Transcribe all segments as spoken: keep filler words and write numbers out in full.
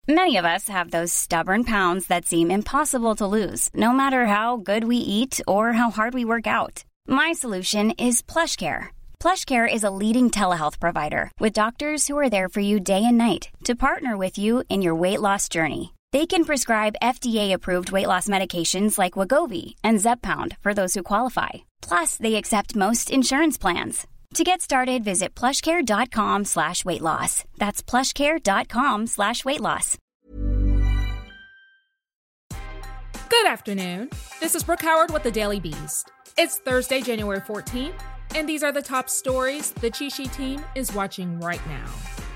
Many of us have those stubborn pounds that seem impossible to lose, no matter how good we eat or how hard we work out. My solution is PlushCare. PlushCare is a leading telehealth provider with doctors who are there for you day and night to partner with you in your weight loss journey. They can prescribe F D A-approved weight loss medications like Wegovy and Zepbound for those who qualify. Plus, they accept most insurance plans. To get started, visit plushcare.com slash weight loss. That's plushcare.com slash weight loss. Good afternoon. This is Brooke Howard with the Daily Beast. It's Thursday, January fourteenth, and these are the top stories the Cheat team is watching right now.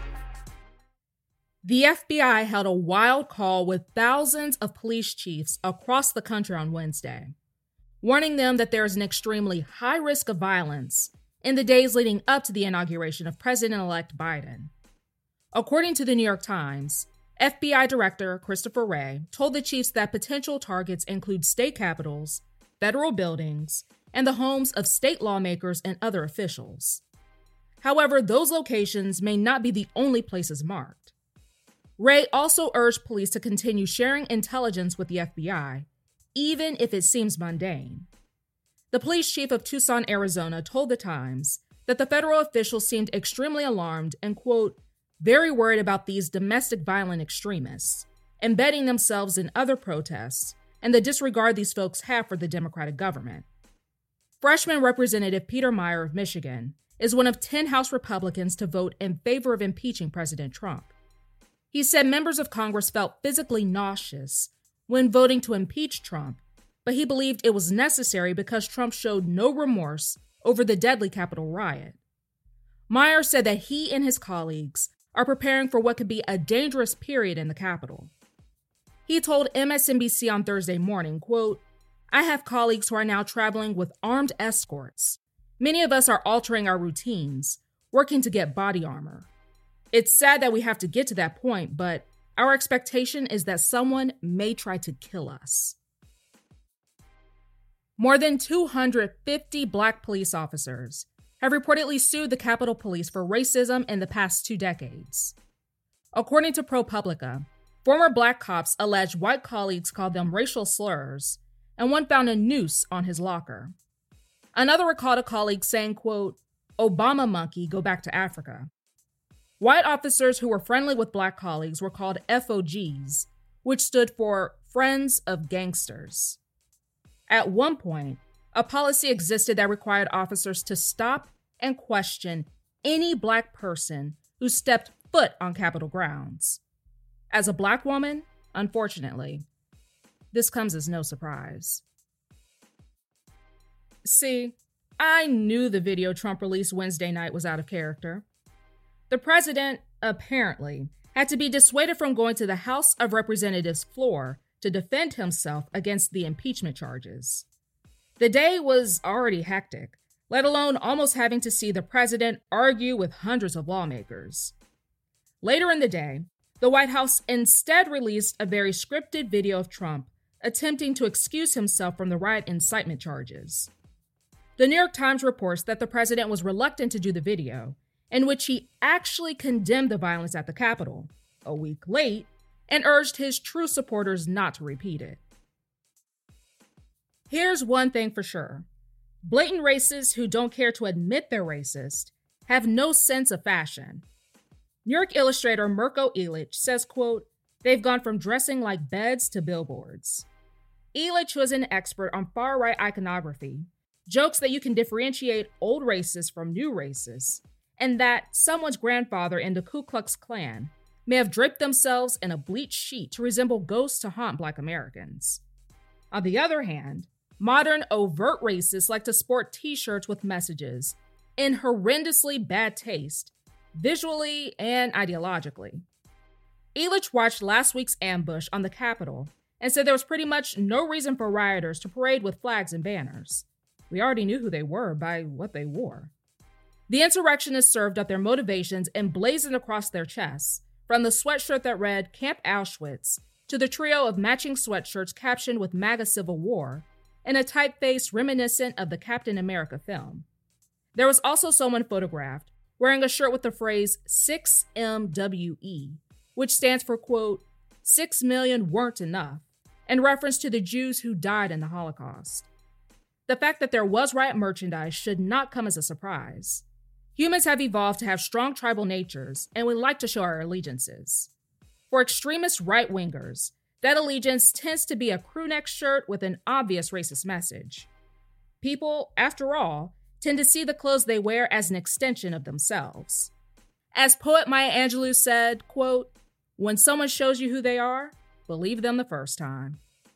The F B I held a wild call with thousands of police chiefs across the country on Wednesday, warning them that there is an extremely high risk of violence in the days leading up to the inauguration of President-elect Biden. According to the New York Times, F B I Director Christopher Wray told the chiefs that potential targets include state capitals, federal buildings, and the homes of state lawmakers and other officials. However, those locations may not be the only places marked. Wray also urged police to continue sharing intelligence with the F B I, even if it seems mundane. The police chief of Tucson, Arizona, told The Times that the federal officials seemed extremely alarmed and, quote, very worried about these domestic violent extremists, embedding themselves in other protests, and the disregard these folks have for the Democratic government. Freshman Representative Peter Meijer of Michigan is one of ten House Republicans to vote in favor of impeaching President Trump. He said members of Congress felt physically nauseous when voting to impeach Trump, but he believed it was necessary because Trump showed no remorse over the deadly Capitol riot. Meijer said that he and his colleagues are preparing for what could be a dangerous period in the Capitol. He told M S N B C on Thursday morning, quote, I have colleagues who are now traveling with armed escorts. Many of us are altering our routines, working to get body armor. It's sad that we have to get to that point, but our expectation is that someone may try to kill us. More than two hundred fifty Black police officers have reportedly sued the Capitol Police for racism in the past two decades. According to ProPublica, former Black cops alleged white colleagues called them racial slurs, and one found a noose on his locker. Another recalled a colleague saying, quote, Obama monkey, go back to Africa. White officers who were friendly with Black colleagues were called F O Gs, which stood for Friends of Gangsters. At one point, a policy existed that required officers to stop and question any Black person who stepped foot on Capitol grounds. As a Black woman, unfortunately, this comes as no surprise. See, I knew the video Trump released Wednesday night was out of character. The president, apparently, had to be dissuaded from going to the House of Representatives floor to defend himself against the impeachment charges. The day was already hectic, let alone almost having to see the president argue with hundreds of lawmakers. Later in the day, the White House instead released a very scripted video of Trump attempting to excuse himself from the riot incitement charges. The New York Times reports that the president was reluctant to do the video, in which he actually condemned the violence at the Capitol, a week late, and urged his true supporters not to repeat it. Here's one thing for sure. Blatant racists who don't care to admit they're racist have no sense of fashion. New York illustrator Mirko Ilic says, quote, they've gone from dressing like beds to billboards. Ilic, who is an expert on far-right iconography, jokes that you can differentiate old racists from new racists, and that someone's grandfather in the Ku Klux Klan may have draped themselves in a bleached sheet to resemble ghosts to haunt Black Americans. On the other hand, modern overt racists like to sport t-shirts with messages in horrendously bad taste, visually and ideologically. Ilic watched last week's ambush on the Capitol and said there was pretty much no reason for rioters to parade with flags and banners. We already knew who they were by what they wore. The insurrectionists served up their motivations emblazoned across their chests, from the sweatshirt that read Camp Auschwitz to the trio of matching sweatshirts captioned with MAGA Civil War and a typeface reminiscent of the Captain America film. There was also someone photographed wearing a shirt with the phrase six M W E, which stands for, quote, six million weren't enough, in reference to the Jews who died in the Holocaust. The fact that there was riot merchandise should not come as a surprise. Humans have evolved to have strong tribal natures, and we like to show our allegiances. For extremist right-wingers, that allegiance tends to be a crewneck shirt with an obvious racist message. People, after all, tend to see the clothes they wear as an extension of themselves. As poet Maya Angelou said, quote, "When someone shows you who they are, believe them the first time."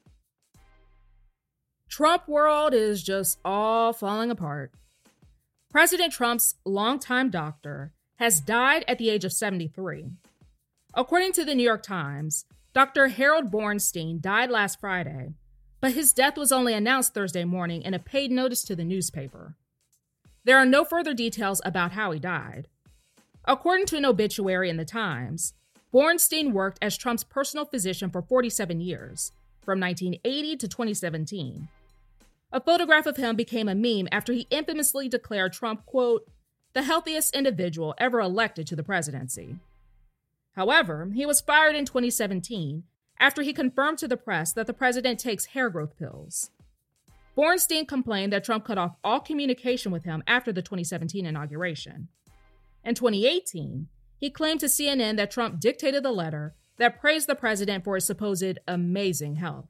Trump world is just all falling apart. President Trump's longtime doctor has died at the age of seventy-three. According to the New York Times, Doctor Harold Bornstein died last Friday, but his death was only announced Thursday morning in a paid notice to the newspaper. There are no further details about how he died. According to an obituary in the Times, Bornstein worked as Trump's personal physician for forty-seven years, from nineteen eighty to twenty seventeen. A photograph of him became a meme after he infamously declared Trump, quote, "the healthiest individual ever elected to the presidency." However, he was fired in twenty seventeen after he confirmed to the press that the president takes hair growth pills. Bornstein complained that Trump cut off all communication with him after the twenty seventeen inauguration. In twenty eighteen, he claimed to C N N that Trump dictated the letter that praised the president for his supposed amazing health.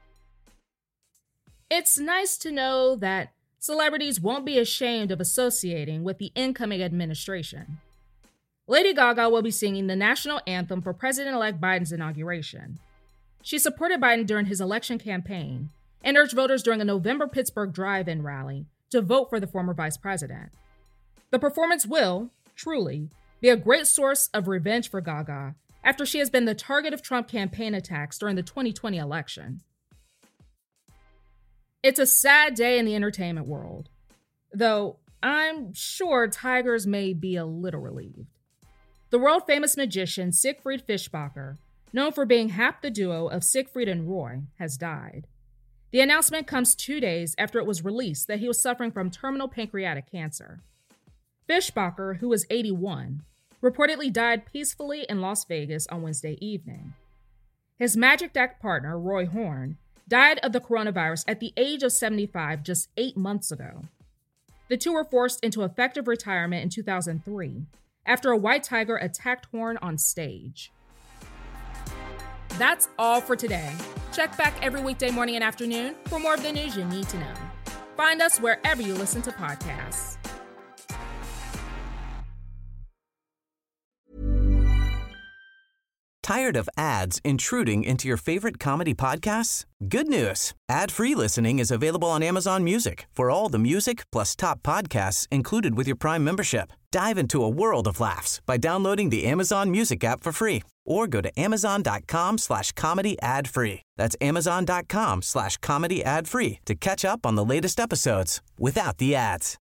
It's nice to know that celebrities won't be ashamed of associating with the incoming administration. Lady Gaga will be singing the national anthem for President-elect Biden's inauguration. She supported Biden during his election campaign and urged voters during a November Pittsburgh drive-in rally to vote for the former vice president. The performance will, truly, be a great source of revenge for Gaga after she has been the target of Trump campaign attacks during the twenty twenty election. It's a sad day in the entertainment world, though I'm sure tigers may be a little relieved. The world-famous magician Siegfried Fischbacher, known for being half the duo of Siegfried and Roy, has died. The announcement comes two days after it was released that he was suffering from terminal pancreatic cancer. Fischbacher, who was eighty-one, reportedly died peacefully in Las Vegas on Wednesday evening. His Magic Act partner, Roy Horn, died of the coronavirus at the age of seventy-five just eight months ago. The two were forced into effective retirement in two thousand three after a white tiger attacked Horn on stage. That's all for today. Check back every weekday morning and afternoon for more of the news you need to know. Find us wherever you listen to podcasts. Tired of ads intruding into your favorite comedy podcasts? Good news. Ad-free listening is available on Amazon Music for all the music plus top podcasts included with your Prime membership. Dive into a world of laughs by downloading the Amazon Music app for free or go to amazon.com slash comedy ad free. That's amazon.com slash comedy ad free to catch up on the latest episodes without the ads.